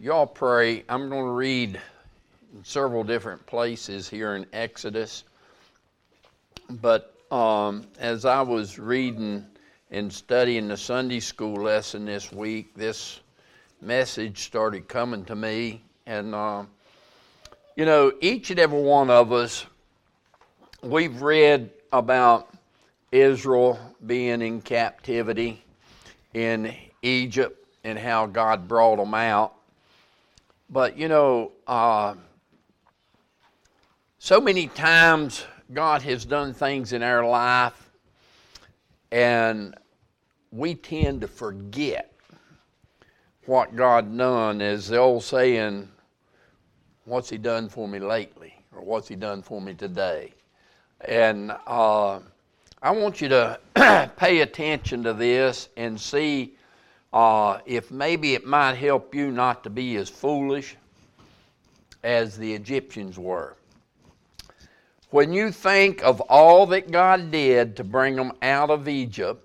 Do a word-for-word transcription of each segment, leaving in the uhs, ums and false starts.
Y'all pray. I'm going to read in several different places here in Exodus. But um, as I was reading and studying the Sunday school lesson this week, this message started coming to me. And, uh, you know, each and every one of us, we've read about Israel being in captivity in Egypt and how God brought them out. But, you know, uh, so many times God has done things in our life, and we tend to forget what God done. As the old saying, what's he done for me lately? Or what's he done for me today? And uh, I want you to pay attention to this and see Uh, if maybe it might help you not to be as foolish as the Egyptians were. When you think of all that God did to bring them out of Egypt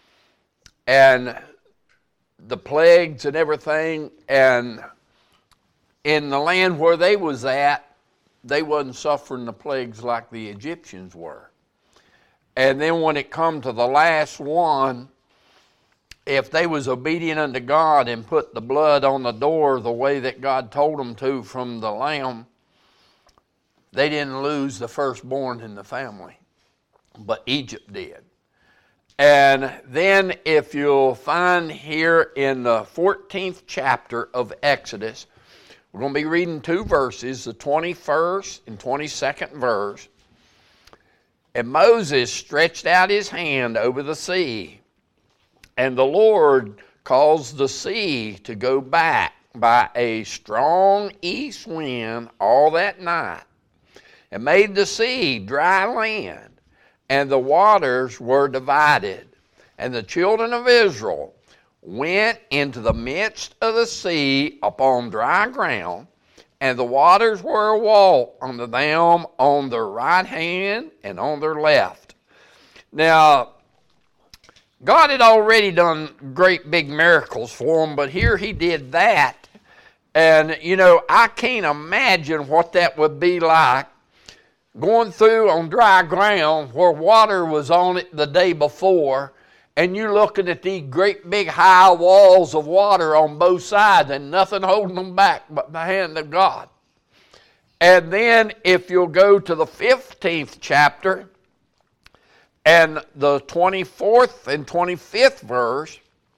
and the plagues and everything, and in the land where they was at, they wasn't suffering the plagues like the Egyptians were. And then when it come to the last one, if they was obedient unto God and put the blood on the door the way that God told them to from the lamb, they didn't lose the firstborn in the family, but Egypt did. And then if you'll find here in the fourteenth chapter of Exodus, we're going to be reading two verses, the twenty-first and twenty-second verse. And Moses stretched out his hand over the sea, and the Lord caused the sea to go back by a strong east wind all that night, and made the sea dry land, and the waters were divided. And the children of Israel went into the midst of the sea upon dry ground, and the waters were a wall unto them on their right hand and on their left. Now, God had already done great big miracles for them, but here he did that. And, you know, I can't imagine what that would be like going through on dry ground where water was on it the day before, and you're looking at these great big high walls of water on both sides and nothing holding them back but the hand of God. And then if you'll go to the fifteenth chapter, and the twenty-fourth and twenty-fifth verse,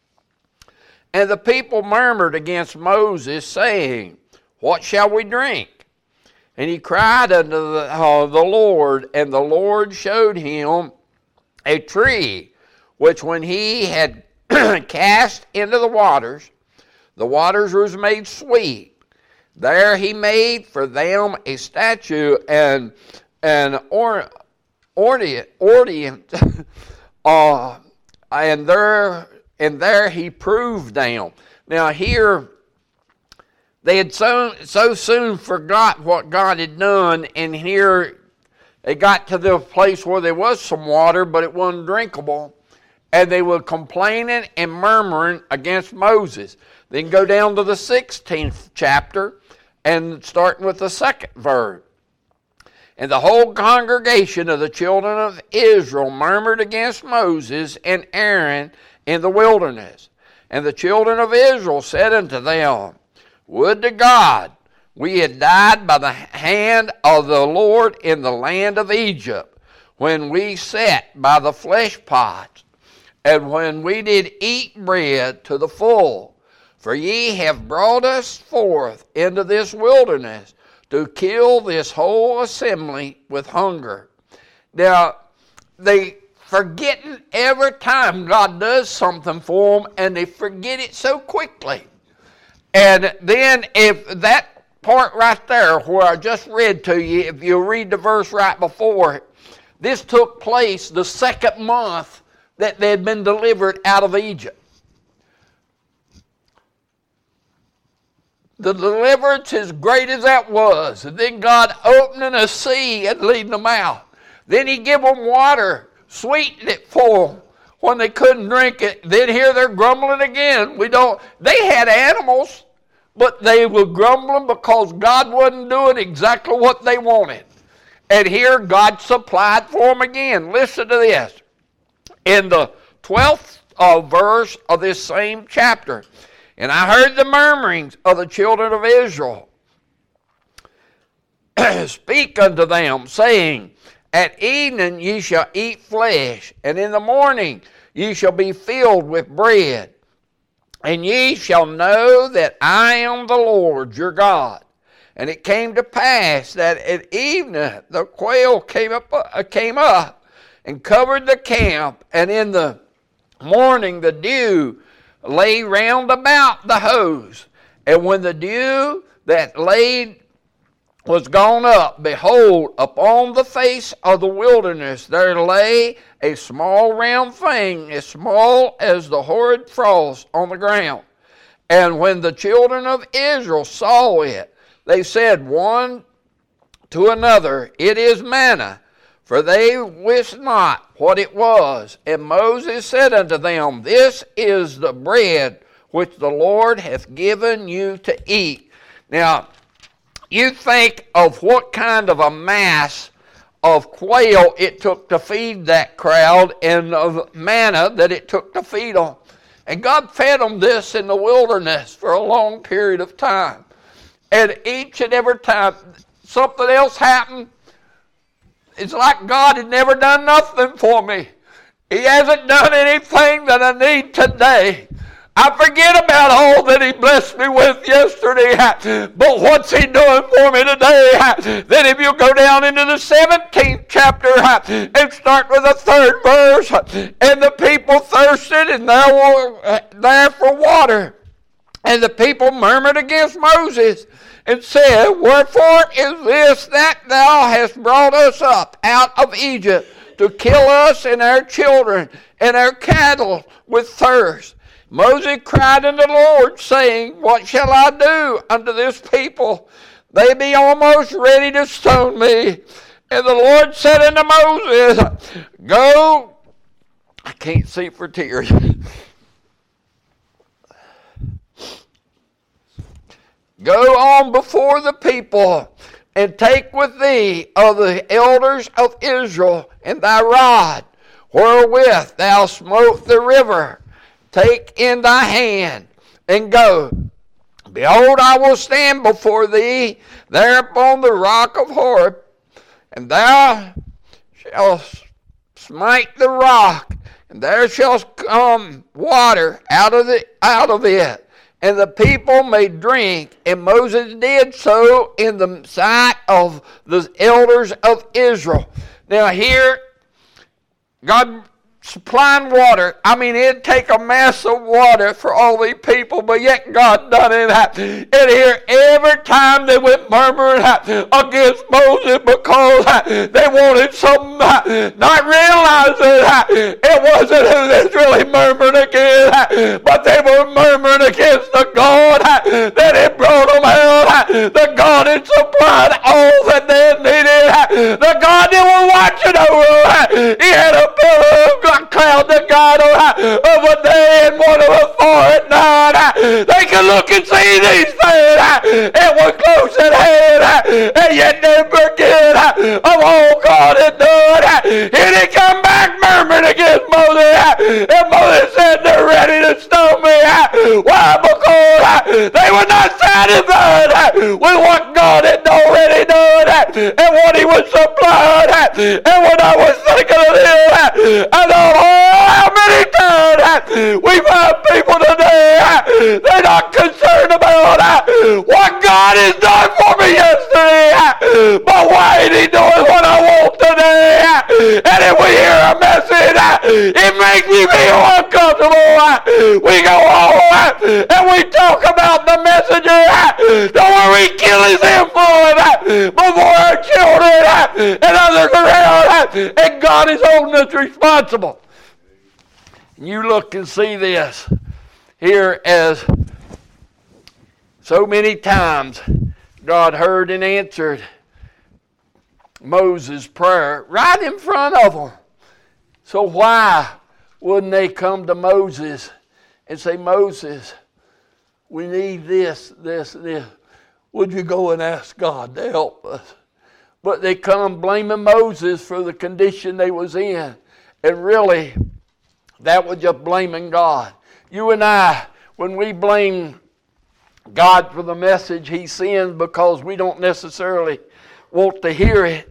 and the people murmured against Moses, saying, what shall we drink? And he cried unto the, uh, the Lord, and the Lord showed him a tree, which when he had cast into the waters, the waters was made sweet. There he made for them a statue and an or. Orient, orient uh, and there and there he proved them. Now here, they had so, so soon forgot what God had done, and here they got to the place where there was some water, but it wasn't drinkable, and they were complaining and murmuring against Moses. Then go down to the sixteenth chapter, and starting with the second verse. And the whole congregation of the children of Israel murmured against Moses and Aaron in the wilderness. And the children of Israel said unto them, would to God we had died by the hand of the Lord in the land of Egypt, when we sat by the flesh pots, and when we did eat bread to the full. For ye have brought us forth into this wilderness, to kill this whole assembly with hunger. Now, they forgetting every time God does something for them, and they forget it so quickly. And then if that part right there where I just read to you, if you read the verse right before it, this took place the second month that they had been delivered out of Egypt. The deliverance, as great as that was, and then God opening a sea and leading them out. Then he give them water, sweetened it for them when they couldn't drink it. Then here they're grumbling again. We don't. They had animals. but they were grumbling because God wasn't doing exactly what they wanted. And here God supplied for them again. Listen to this. In the twelfth uh, verse of this same chapter, and I heard the murmurings of the children of Israel speak unto them, saying, At evening ye shall eat flesh, and in the morning ye shall be filled with bread. And ye shall know that I am the Lord your God. And it came to pass that at evening the quail came up, uh, came up and covered the camp, and in the morning the dew lay round about the house. And when the dew that laid was gone up, behold, upon the face of the wilderness there lay a small round thing, as small as the horrid frost on the ground. And when the children of Israel saw it, they said one to another, It is manna, for they wist not what it was. And Moses said unto them, This is the bread which the Lord hath given you to eat. Now, you think of what kind of a mass of quail it took to feed that crowd, and of manna that it took to feed them. And God fed them this in the wilderness for a long period of time. And each and every time something else happened, it's like God had never done nothing for me. He hasn't done anything that I need today. I forget about all that He blessed me with yesterday, but what's He doing for me today? Then if you go down into the seventeenth chapter and start with the third verse, and the people thirsted and there were there for water, and the people murmured against Moses and said, Wherefore is this that thou hast brought us up out of Egypt to kill us and our children and our cattle with thirst? Moses cried unto the Lord, saying, What shall I do unto this people? They be almost ready to stone me. And the Lord said unto Moses, Go, I can't see for tears. Go on before the people, and take with thee of the elders of Israel and thy rod, wherewith thou smote the river. Take in thy hand, and go. Behold, I will stand before thee there upon the rock of Horeb, and thou shalt smite the rock, and there shall come water out of the out of it, and the people may drink. And Moses did so in the sight of the elders of Israel. Now here, God supplying water. I mean, it'd take a mass of water for all these people, but yet God done it. And here, every time they went murmuring against Moses because they wanted something, not realizing it wasn't who they really murmured against, but they were murmuring against the God that had brought them out, the God that supplied all that they needed, the God that was watching over. He had a pillar of God, cloud that God of a day and one of a four at night. They could look and see these things. It was close at hand, and yet they forget of all God had done. And he come back murmuring against Moses, and Moses said, They're ready to stone me. Why? Because they were not satisfied with what God had already done and what He was supplying. And when I was thinking of this, I thought, oh, how many times we find people today, they're not concerned about what God has done for me yesterday, but why ain't He doing what I want today? And if we hear a message, it makes me feel uncomfortable. We go home and we talk about the messenger, the one we kill His influence before our children and others around, and God is holding us responsible. You look and see this here as so many times God heard and answered Moses' prayer right in front of them. So why wouldn't they come to Moses and say, Moses, We need this, this, this. Would you go and ask God to help us? But they come blaming Moses for the condition they was in. And really, that was just blaming God. You and I, when we blame God for the message He sends because we don't necessarily want to hear it,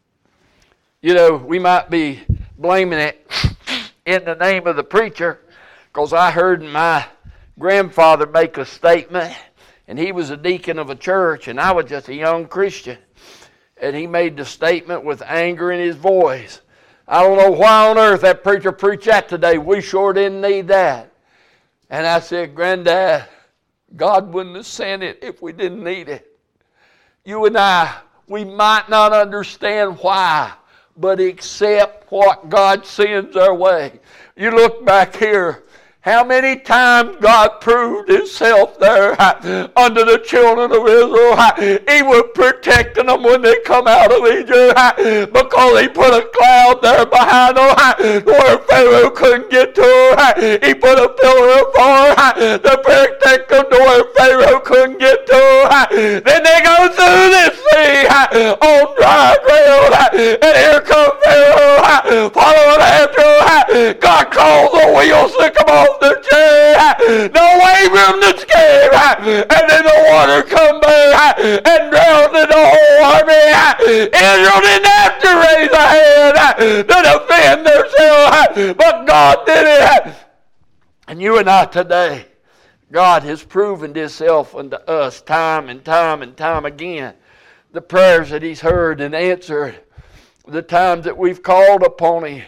you know, we might be blaming it in the name of the preacher, because I heard my grandfather make a statement, and he was a deacon of a church, and I was just a young Christian, and he made the statement with anger in his voice. I don't know why on earth that preacher preached that today. We sure didn't need that. And I said, Granddad, God wouldn't have sent it if we didn't need it. You and I, we might not understand why, but accept what God sends our way. You look back here, how many times God proved Himself there under the children of Israel. He was protecting them when they come out of Egypt because He put a cloud there behind them where Pharaoh couldn't get to them. He put a pillar of fire to protect them where Pharaoh couldn't get to them. Then they go through this thing on dry ground, and here comes Pharaoh following after them. God calls the wheels to come off the chair, no way from the scale, and then the water come back and drowned the whole army. Israel didn't have to raise a hand to defend themselves, but God did it. And you and I today, God has proven Himself unto us time and time and time again. The prayers that He's heard and answered, the times that we've called upon Him,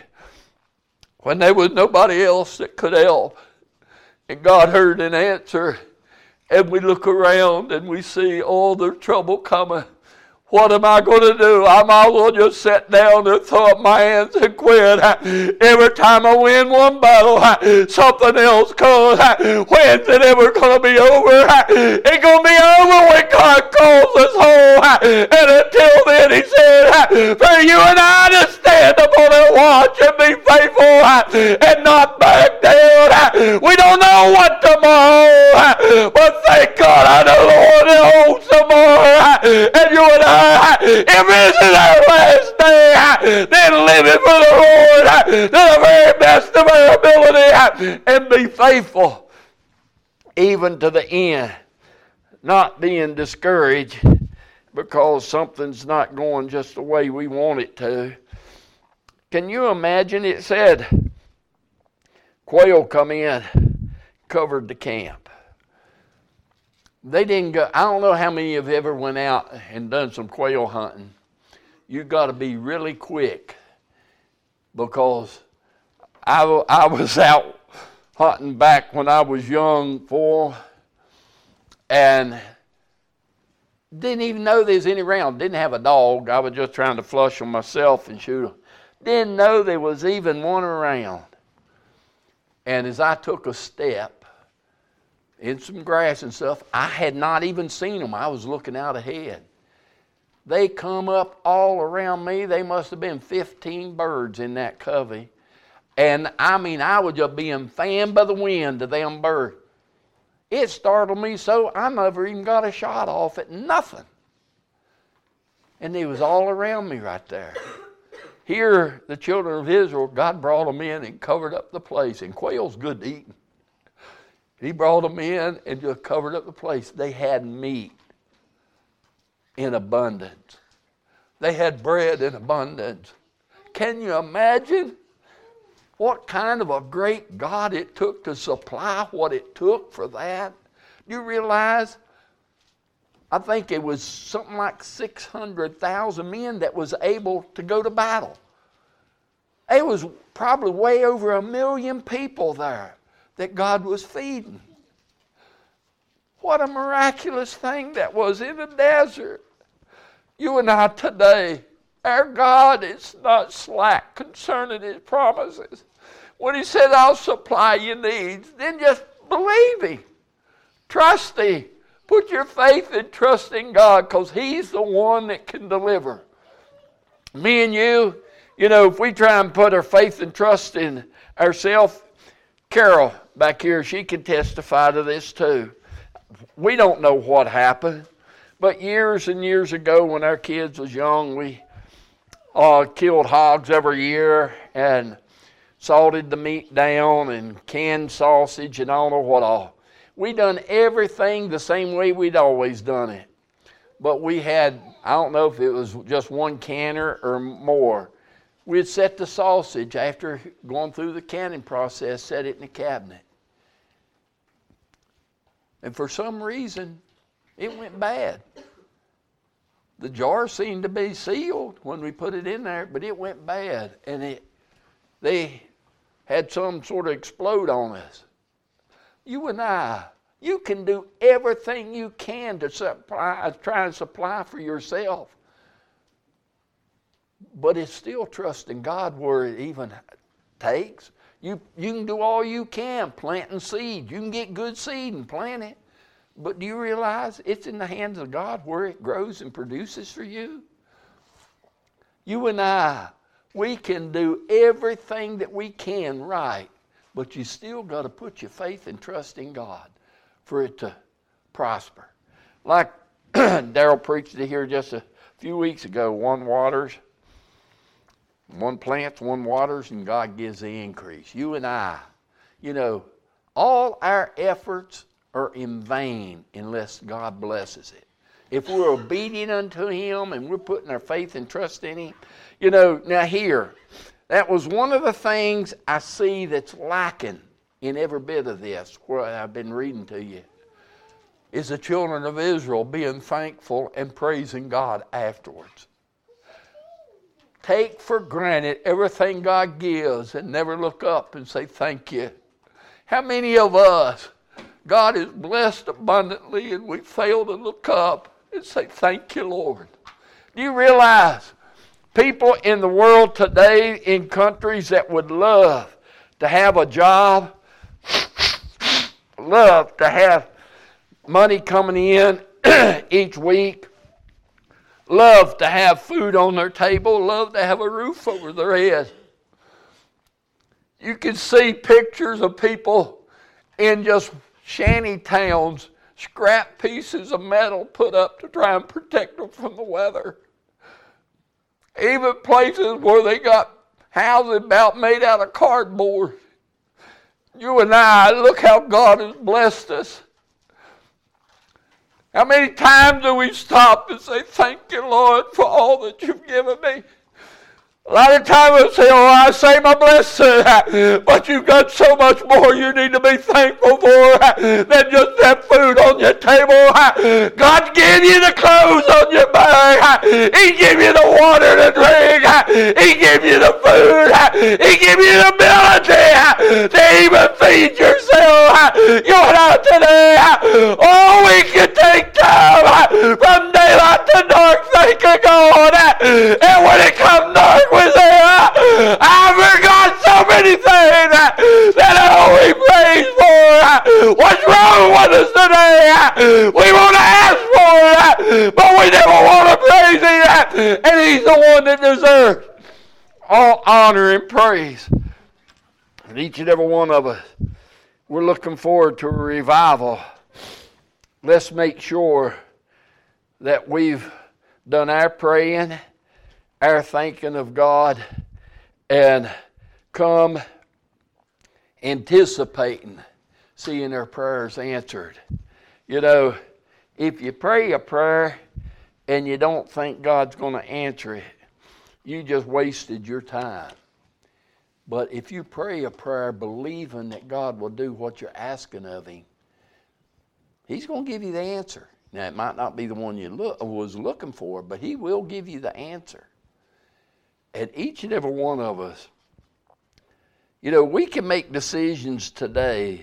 when there was nobody else that could help. And God heard and answered. And we look around and we see all the trouble coming. What am I going to do? I might as well just sit down and throw up my hands and quit. Every time I win one battle, something else comes. When's it ever going to be over? It's going to be over when God calls us home. And until then, He said, for you and I to stand upon and watch and be faithful and not back down. We don't know what tomorrow, but thank God I know the one that holds tomorrow. And you and I, if this is our last day, then live it for the Lord to the very best of our ability and be faithful even to the end. Not being discouraged because something's not going just the way we want it to. Can you imagine? It said quail come in, covered the camp. They didn't go. I don't know how many of you ever went out and done some quail hunting. You've got to be really quick, because I, I was out hunting back when I was young, for, and didn't even know there was any around. Didn't have a dog. I was just trying to flush them myself and shoot them. Didn't know there was even one around. And as I took a step in some grass and stuff, I had not even seen them. I was looking out ahead. They come up all around me. They must have been fifteen birds in that covey. And I mean, I was just being fanned by the wind to them birds. It startled me so I never even got a shot off at nothing. And they was all around me right there. Here, the children of Israel, God brought them in and covered up the place. And quail's good to eat. He brought them in and just covered up the place. They had meat in abundance. They had bread in abundance. Can you imagine what kind of a great God it took to supply what it took for that? Do you realize? I think it was something like six hundred thousand men that was able to go to battle. It was probably way over a million people there that God was feeding. What a miraculous thing that was in the desert. You and I today, our God is not slack concerning His promises. When He said, I'll supply your needs, then just believe Him. Trust Him. Put your faith and trust in God, because He's the one that can deliver. Me and you, you know, if we try and put our faith and trust in ourselves, Carol back here, she can testify to this too. we don't know what happened, but years and years ago when our kids was young, we uh, killed hogs every year and salted the meat down and canned sausage and I don't know what all. We done everything the same way we'd always done it. But we had, I don't know if it was just one canner or more. We'd set the sausage after going through the canning process, set it in the cabinet. And for some reason, it went bad. The jar seemed to be sealed when we put it in there, but it went bad. And it, they had some sort of explode on us. You and I, you can do everything you can to supply, try and supply for yourself. But it's still trusting God where it even takes. You, you can do all you can, planting seed. You can get good seed and plant it. But do you realize it's in the hands of God where it grows and produces for you? You and I, we can do everything that we can right, but you still got to put your faith and trust in God for it to prosper. Like Daryl preached it here just a few weeks ago, one waters, one plants, one waters, and God gives the increase. You and I, you know, all our efforts are in vain unless God blesses it. If we're obedient unto Him and we're putting our faith and trust in Him, you know, now here, that was one of the things I see that's lacking in every bit of this, where I've been reading to you, is the children of Israel being thankful and praising God afterwards. Take for granted everything God gives and never look up and say thank you. How many of us, God has blessed abundantly and we fail to look up and say thank you, Lord? Do you realize people in the world today in countries that would love to have a job, love to have money coming in each week, love to have food on their table, love to have a roof over their head. You can see pictures of people in just shanty towns, scrap pieces of metal put up to try and protect them from the weather. Even places where they got houses about made out of cardboard. You and I, look how God has blessed us. How many times do we stop and say, thank you, Lord, for all that you've given me? A lot of times we say, oh, I say my blessing, but you've got so much more you need to be thankful for than just that food on your table. God gave you the clothes on your back. He gave you the water to drink. He gave you the food. He gave you the ability to even feed yourself. You and I today, oh, we can take time from daylight to dark, thank you, God. And when it comes dark, we say, I forgot so many things that I only praise for. What's wrong with us today? We want to ask for it, but we never want to praise Him. And He's the one that deserves all honor and praise. And each and every one of us, we're looking forward to a revival. Let's make sure that we've done our praying, our thinking of God, and come anticipating seeing our prayers answered. You know, if you pray a prayer and you don't think God's going to answer it, you just wasted your time. But if you pray a prayer believing that God will do what you're asking of Him, He's going to give you the answer. Now, it might not be the one you look, was looking for, but He will give you the answer. And each and every one of us, you know, we can make decisions today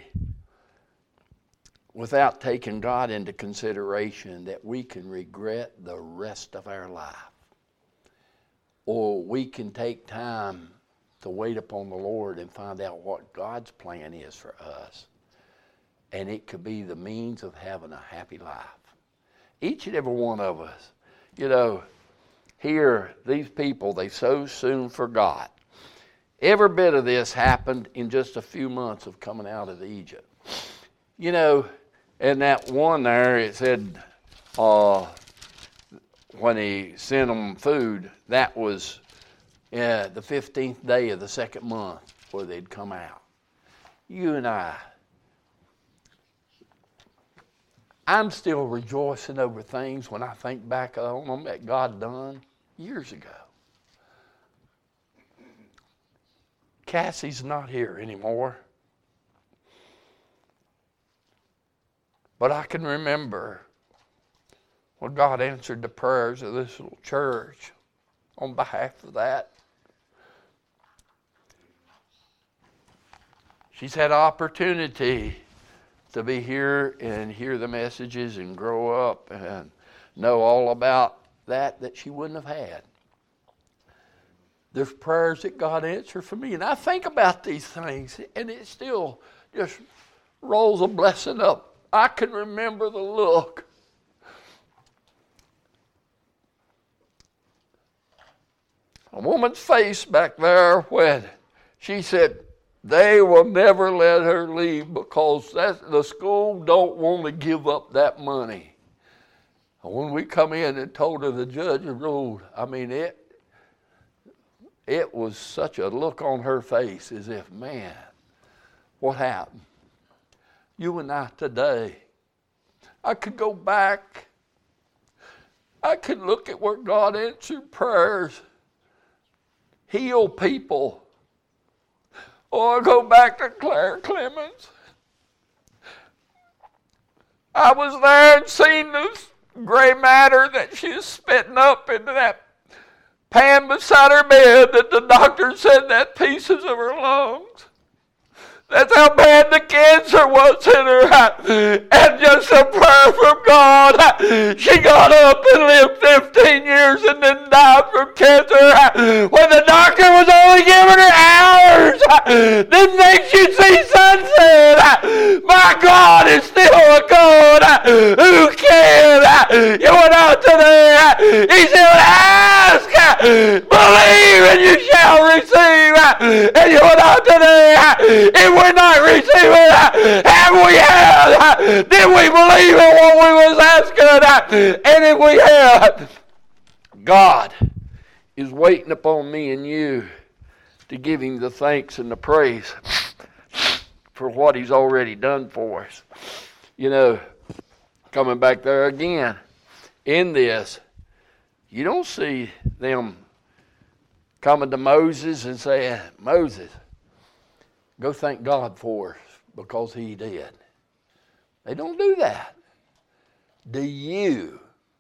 without taking God into consideration that we can regret the rest of our life. Or we can take time to wait upon the Lord and find out what God's plan is for us. And it could be the means of having a happy life. Each and every one of us, you know, here, these people, they so soon forgot. Every bit of this happened in just a few months of coming out of Egypt. You know, And that one there, it said uh, when he sent them food, that was uh, the fifteenth day of the second month where they'd come out. You and I, I'm still rejoicing over things when I think back on them that God done years ago. Cassie's not here anymore. But I can remember when God answered the prayers of this little church on behalf of that. She's had opportunity to be here and hear the messages and grow up and know all about that that she wouldn't have had. There's prayers that God answered for me. And I think about these things, and it still just rolls a blessing up. I can remember the look. A woman's face back there when she said, they will never let her leave because that's, the school don't want to give up that money. And when we come in and told her the judge ruled, I mean, it, it was such a look on her face as if, man, what happened? You and I today, I could go back. I could look at where God answered prayers, heal people. Or go back to Claire Clemens. I was there and seen this gray matter that she was spitting up into that pan beside her bed that the doctor said that pieces of her lungs. That's how bad the cancer was in her. And just a prayer from God. She got up and lived fifteen years and then died from cancer. When the doctor was only giving her hours. Didn't think she'd see sunset. My God is still a God who can. You went out today. He said, ask, believe, and you shall receive. And you went out today. It we're not receiving, have we had? Did we believe in what we was asking? And if we have, God is waiting upon me and you to give him the thanks and the praise for what he's already done for us. You know, coming back there again, in this, you don't see them coming to Moses and saying, Moses, go thank God for us because he did. They don't do that. Do you?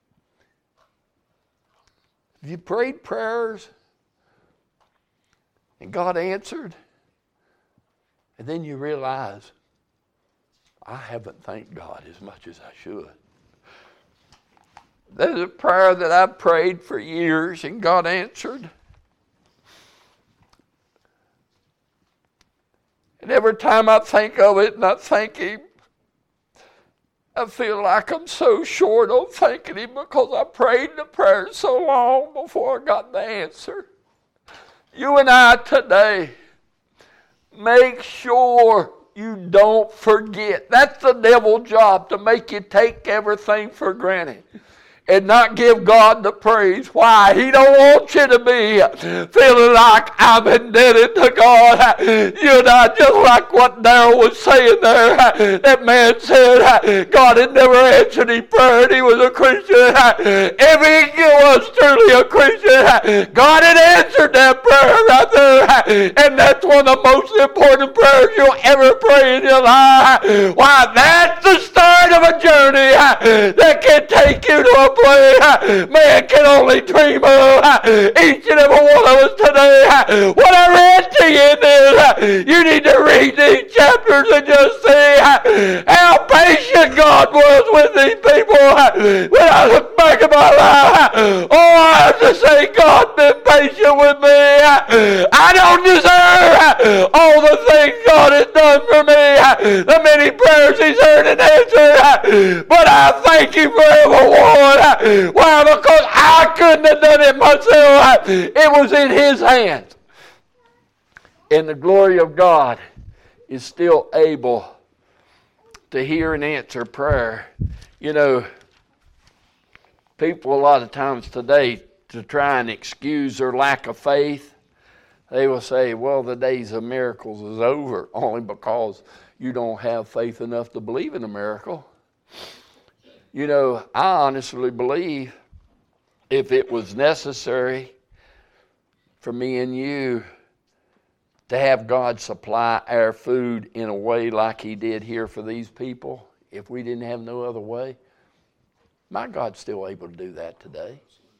Have you prayed prayers and God answered? And then you realize, I haven't thanked God as much as I should. There's a prayer that I've prayed for years and God answered. And every time I think of it and I thank him, I feel like I'm so short on thanking him because I prayed the prayer so long before I got the answer. You and I today, make sure you don't forget. That's the devil's job, to make you take everything for granted and not give God the praise. Why? He don't want you to be feeling like I'm indebted to God. You and I, just like what Darrell was saying there, that man said God had never answered his prayer and he was a Christian. If he was truly a Christian, God had answered that prayer right there. And that's one of the most important prayers you'll ever pray in your life. Why? That's the start of a journey that can take you to a place man can only dream of. Each and every one of us today, what I read to you is, you need to read these chapters and just see how patient God was with these people. When I look back at my life, oh, I have to say, God been patient with me. I don't deserve all the things God has done for me, the many prayers he's heard and answered, but I thank you for every one. Why? Because I couldn't have done it myself. It was in his hands. And the glory of God is still able to hear and answer prayer. You know, people a lot of times today, to try and excuse their lack of faith, they will say, well, the days of miracles is over, only because you don't have faith enough to believe in a miracle. You know, I honestly believe if it was necessary for me and you to have God supply our food in a way like he did here for these people, if we didn't have no other way, my God's still able to do that today.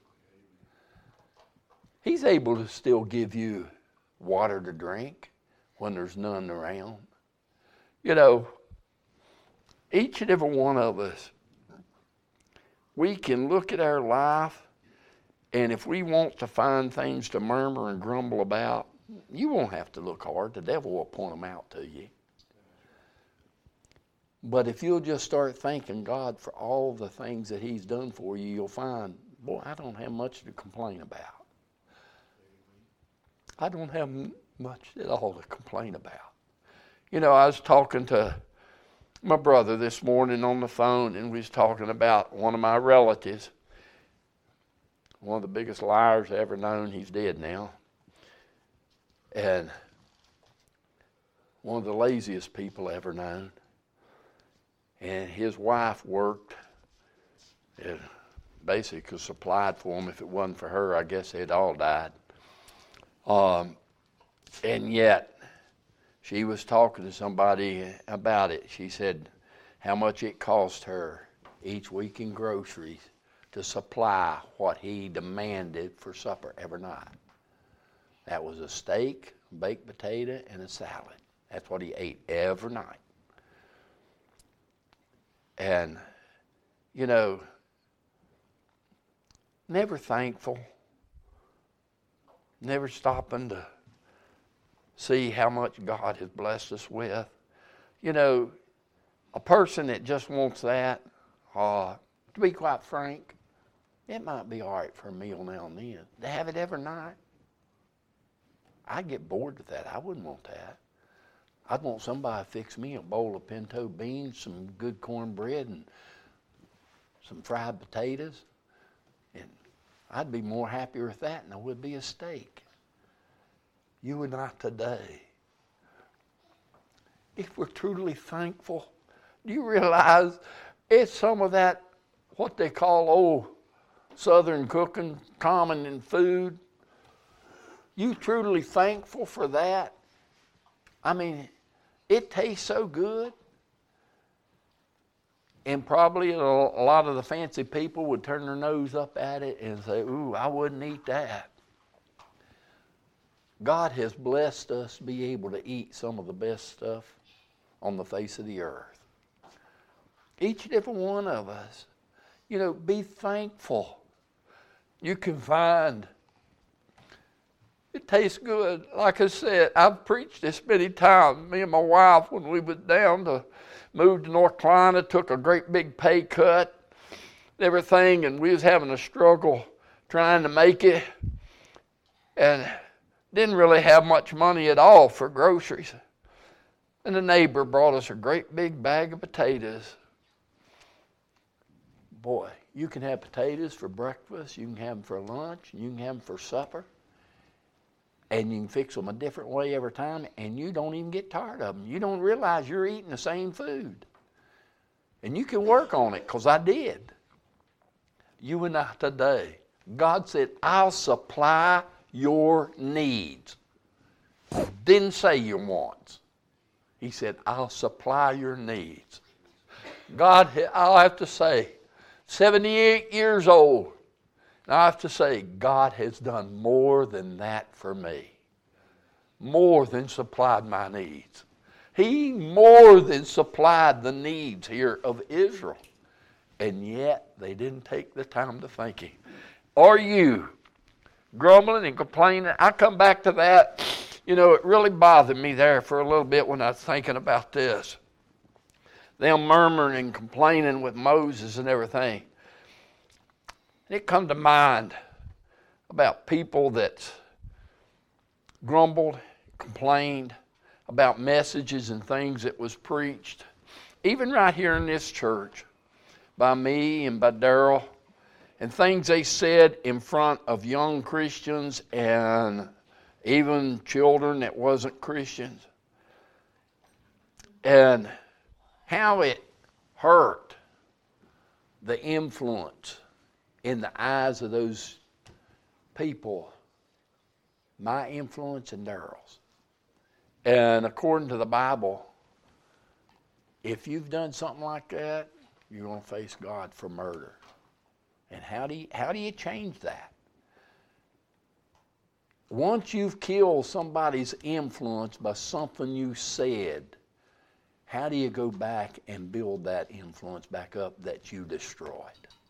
He's able to still give you water to drink when there's none around. You know, each and every one of us, we can look at our life, and if we want to find things to murmur and grumble about, you won't have to look hard. The devil will point them out to you. But if you'll just start thanking God for all the things that he's done for you, you'll find, boy, I don't have much to complain about. I don't have much at all to complain about. You know, I was talking to my brother this morning on the phone, and we was talking about one of my relatives, one of the biggest liars I ever known. He's dead now. And one of the laziest people I ever known. And his wife worked and basically supplied for him. If it wasn't for her, I guess they'd all died. Um, and yet, she was talking to somebody about it. She said how much it cost her each week in groceries to supply what he demanded for supper every night. That was a steak, baked potato, and a salad. That's what he ate every night. And, you know, never thankful, never stopping to see how much God has blessed us with. You know, a person that just wants that, uh, to be quite frank, it might be all right for a meal now and then. To have it every night, I'd get bored with that. I wouldn't want that. I'd want somebody to fix me a bowl of pinto beans, some good cornbread, and some fried potatoes. And I'd be more happier with that than I would be a steak. You and I today, if we're truly thankful, do you realize it's some of that, what they call old Southern cooking, common in food? You truly thankful for that? I mean, it tastes so good. And probably a lot of the fancy people would turn their nose up at it and say, ooh, I wouldn't eat that. God has blessed us to be able to eat some of the best stuff on the face of the earth. Each and every one of us, you know, be thankful. You can find, it tastes good. Like I said, I've preached this many times. Me and my wife, when we went down to move to North Carolina, took a great big pay cut, everything, and we was having a struggle trying to make it, and didn't really have much money at all for groceries. And the neighbor brought us a great big bag of potatoes. Boy, you can have potatoes for breakfast, you can have them for lunch, you can have them for supper. And you can fix them a different way every time, and you don't even get tired of them. You don't realize you're eating the same food. And you can work on it, because I did. You and I today, God said, I'll supply your needs. Didn't say your wants. He said, I'll supply your needs. God, I'll have to say, seventy-eight years old, and I have to say, God has done more than that for me. More than supplied my needs. He more than supplied the needs here of Israel. And yet, they didn't take the time to thank Him. Are you grumbling and complaining? I come back to that. You know, it really bothered me there for a little bit when I was thinking about this. Them murmuring and complaining with Moses and everything. And it come to mind about people that grumbled, complained about messages and things that was preached. even right here in this church, by me and by Daryl, and things they said in front of young Christians and even children that wasn't Christians, and how it hurt the influence in the eyes of those people, my influence and Daryl's. And according to the Bible, if you've done something like that, you're going to face God for murder. And how do you, how do you change that? Once you've killed somebody's influence by something you said, how do you go back and build that influence back up that you destroyed?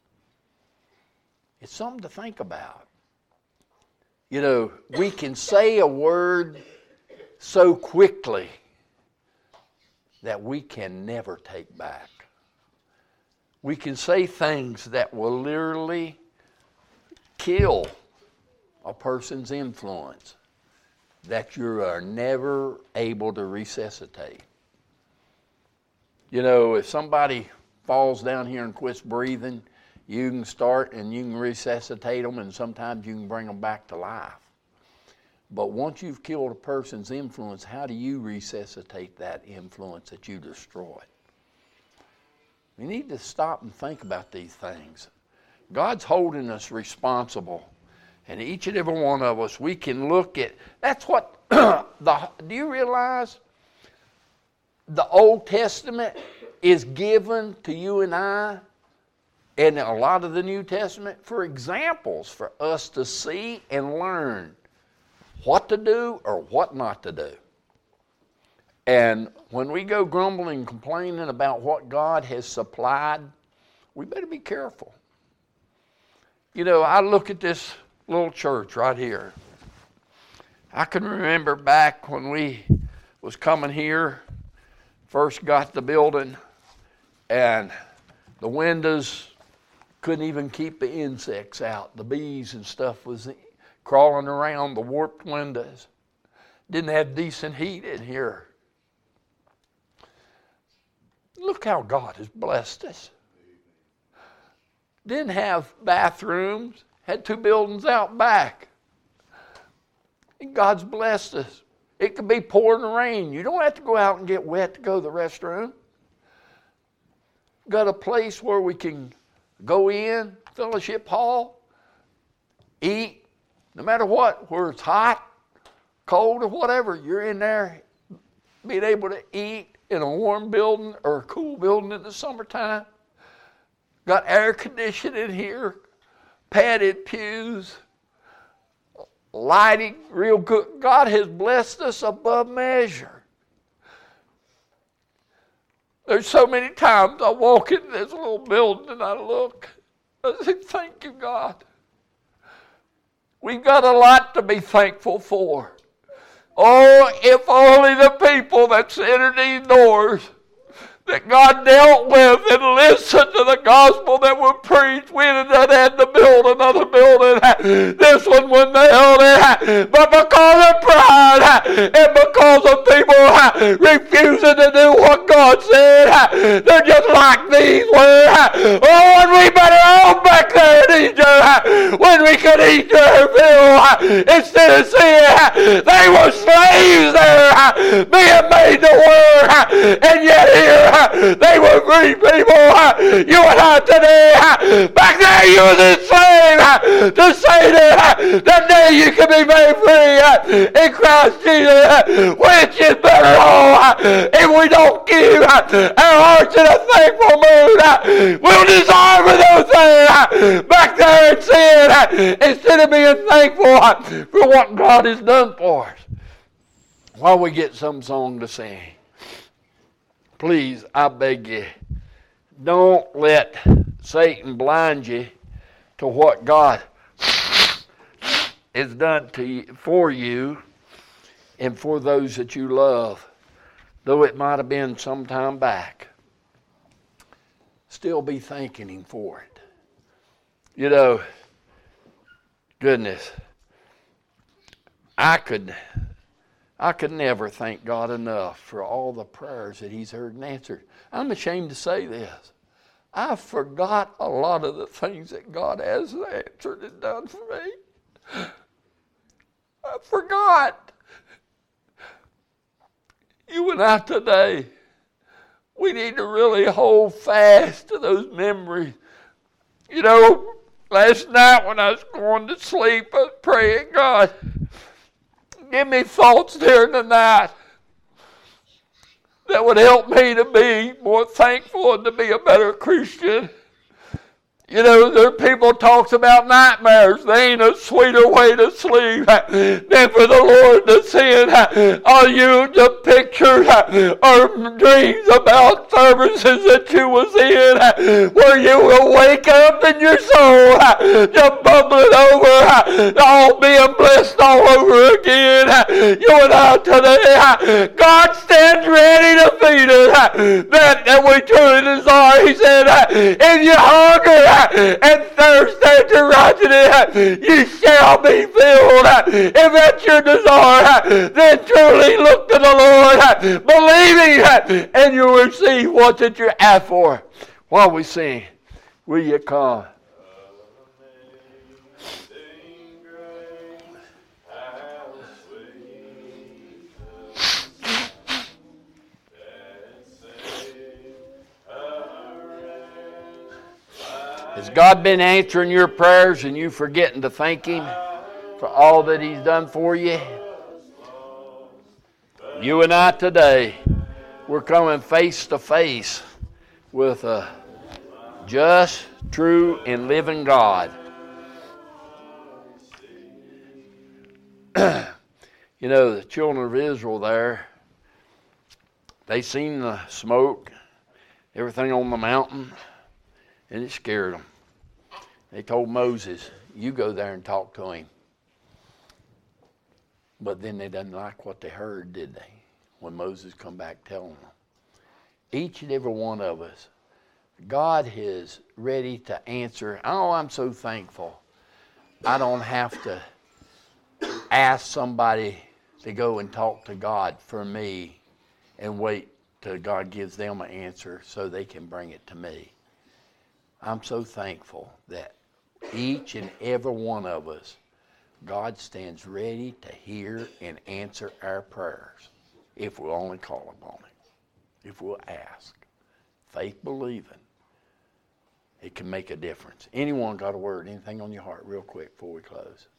It's something to think about. You know, we can say a word so quickly that we can never take back. We can say things that will literally kill a person's influence that you are never able to resuscitate. You know, if somebody falls down here and quits breathing, you can start and you can resuscitate them, and sometimes you can bring them back to life. But once you've killed a person's influence, how do you resuscitate that influence that you destroyed? We need to stop and think about these things. God's holding us responsible. And each and every one of us, we can look at, that's what, the. do you realize the Old Testament is given to you and I, and a lot of the New Testament, for examples for us to see and learn what to do or what not to do. And when we go grumbling and complaining about what God has supplied, we better be careful. You know, I look at this little church right here. I can remember back when we was coming here, first got the building, and the windows couldn't even keep the insects out. The bees and stuff was crawling around the warped windows. Didn't have decent heat in here. Look how God has blessed us. Didn't have bathrooms. Had two buildings out back. And God's blessed us. It could be pouring rain. You don't have to go out and get wet to go to the restroom. Got a place where we can go in, fellowship hall, eat, no matter what, where it's hot, cold, or whatever. You're in there being able to eat in a warm building or a cool building in the summertime. Got air conditioning here, padded pews, lighting real good. God has blessed us above measure. There's so many times I walk into this little building and I look, I say, thank you, God. We've got a lot to be thankful for. Oh, if only the people that entered these doors that God dealt with and listened to the gospel that was preached. We had had to build another building. This one wasn't held it. But because of pride and because of people refusing to do what God said, they're just like these were. Oh, and we better all back there in Egypt when we could eat their fill instead of seeing they were slaves there being made to work. And yet here they were free people. You and I today, back there you was enslaved to Satan. That day you can be made free in Christ Jesus. Which is better all? If we don't give our hearts in a thankful mood, we'll desire for those things back there in sin instead of being thankful for what God has done for us. While we get some song to sing, please, I beg you, don't let Satan blind you to what God has done to you, for you and for those that you love, though it might have been some time back. Still be thanking Him for it. You know, goodness, I could I could never thank God enough for all the prayers that He's heard and answered. I'm ashamed to say this. I forgot a lot of the things that God has answered and done for me. I forgot. You and I today, we need to really hold fast to those memories. You know, last night when I was going to sleep, I was praying, God, give me thoughts during the night that would help me to be more thankful and to be a better Christian. You know, there are people talks about nightmares. There ain't a sweeter way to sleep than for the Lord to send all you the pictures or dreams about services that you was in, where you will wake up in your soul, just bubbling over, all being blessed all over again. You and I today, God stands ready to feed us. That, that we truly desire. He said, if you hunger and thirst after righteousness, you shall be filled. If that's your desire, then truly look to the Lord, believing, and you'll receive what that you ask for. While we sing, will you come? Has God been answering your prayers and you forgetting to thank Him for all that He's done for you? You and I today, we're coming face to face with a just, true, and living God. You know, the children of Israel there, they seen the smoke, everything on the mountain, and it scared them. They told Moses, you go there and talk to him. But then they didn't like what they heard, did they? When Moses come back telling them. Each and every one of us, God is ready to answer. Oh, I'm so thankful. I don't have to ask somebody to go and talk to God for me and wait till God gives them an answer so they can bring it to me. I'm so thankful that each and every one of us, God stands ready to hear and answer our prayers if we'll only call upon Him, if we'll ask. Faith believing, it can make a difference. Anyone got a word, anything on your heart real quick before we close?